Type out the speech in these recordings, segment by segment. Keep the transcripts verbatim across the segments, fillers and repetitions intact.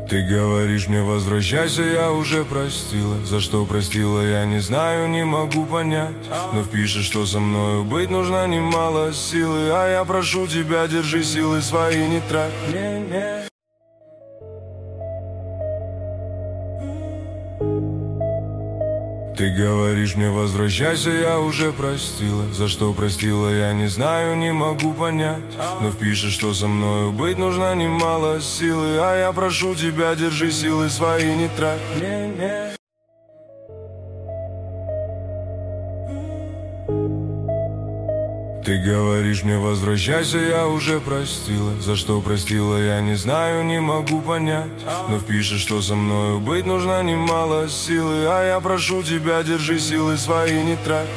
Ты говоришь мне возвращайся, я уже простила. За что простила, я не знаю, не могу понять. Но пишешь, что со мною быть нужно немало силы. А я прошу тебя, держи силы свои, не трать. Ты говоришь мне возвращайся, я уже простила. За что простила, я не знаю, не могу понять. Но пишешь, что со мною быть нужно немало силы. А я прошу тебя, держи силы свои, не трать. Ты говоришь мне возвращайся, я уже простила. За что простила, я не знаю, не могу понять. Но пишешь, что со мною быть нужно немало силы. А я прошу тебя, держи силы свои, не трать.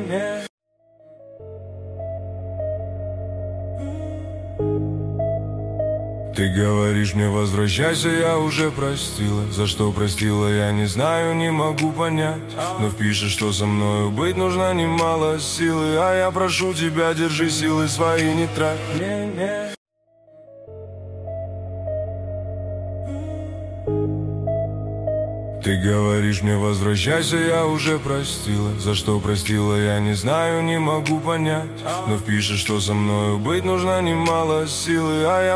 Ты говоришь мне возвращайся, я уже простила. За что простила, я не знаю, не могу понять. Но пишешь, что со мною быть нужно немало силы. А я прошу тебя, держи силы свои, не трать. Ты говоришь мне возвращайся, я уже простила. За что простила, я не знаю, не могу понять. Но пишешь, что со мною быть нужно немало силы. А я